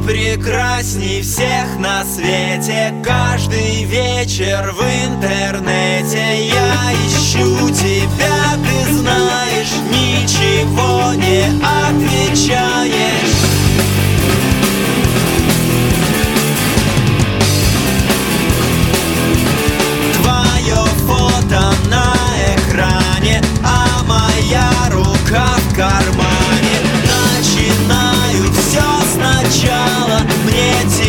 прекрасней всех на свете. Каждый вечер в интернете я ищу тебя, ты знаешь, ничего не отвечаешь. Твое фото на экране, а моя рука в кармане. Начинаю все сначала, мне